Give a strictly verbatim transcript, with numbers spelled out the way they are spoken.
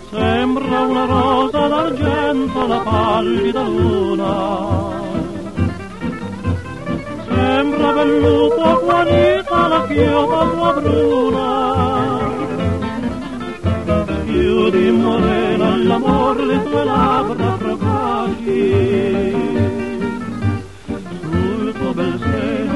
sembra una rosa d'argento la pallida luna, sembra velluto guarita la chioma tua bruna, più di morena l'amor le tue labbra procaci, sul tuo bel seno